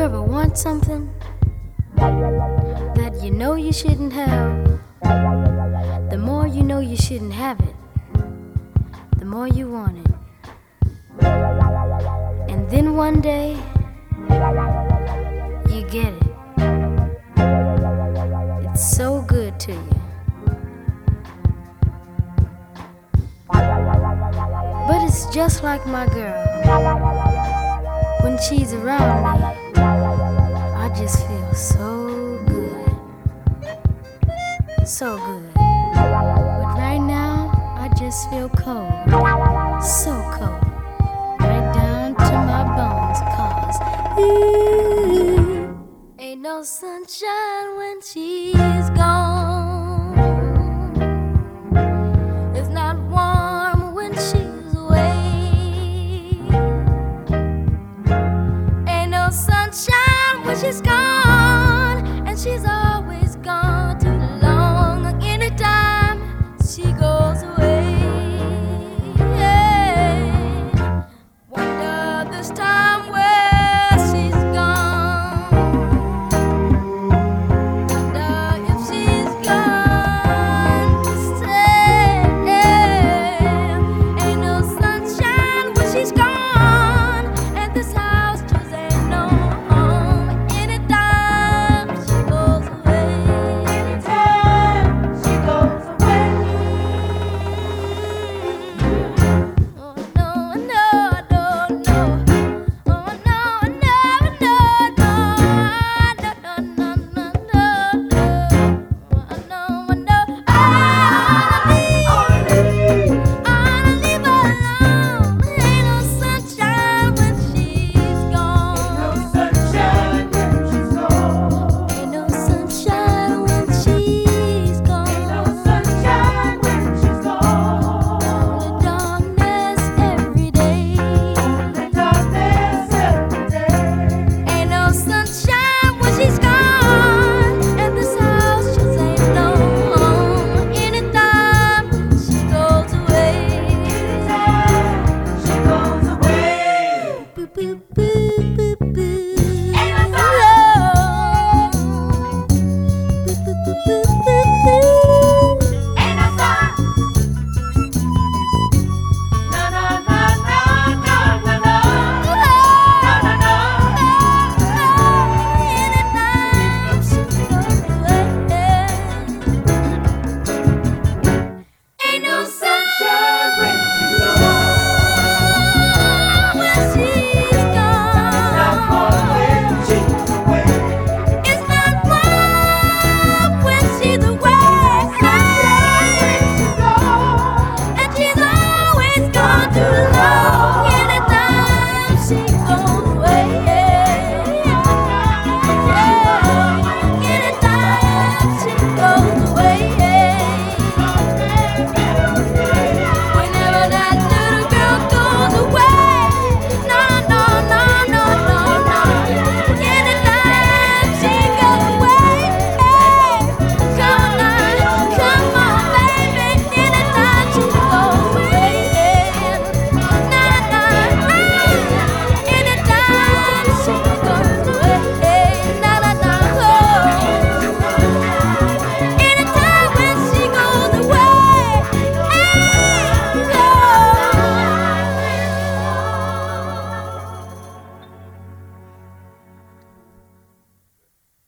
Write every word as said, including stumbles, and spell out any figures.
ever want something that you know you shouldn't have? The more you know you shouldn't have it, the more you want it. And then one day, you get it. It's so good to you. But it's just like my girl. When she's around me, I just feel so good. So good. But right now, I just feel cold. So cold. Right down to my bones. Cause ooh, ain't no sunshine when she's gone. It's not warm when she's away. Ain't no sunshine when she's gone. And she's always gone too long. Anytime she goes away, yeah. Wonder this time where she's gone. Wonder if she's gone to stay. Ain't no sunshine when she's gone. And this house just ain't no home. Anytime she goes away. Anytime she goes away. Oh no, no, no, no. Oh no, no, no, no. No, no, no, no, no, no. Oh no, no. I wanna leave. I wanna leave her alone. Ain't no sunshine when she's gone. No sunshine when she's gone. Ain't no sunshine when she's gone. No sunshine when she's gone. Only darkness every day. Only darkness every day. Ain't no sunshine when she's gone. And this house just ain't no home. Anytime she goes away. Anytime she goes away. Boo, boo, boo, boo, boo. Ain't no sun. Boo, boo, boo, boo, boo, boo. Ain't no sun. No, no, no, no, no, no, no. No, no, no. Anytime she goes away. Ain't no sunshine when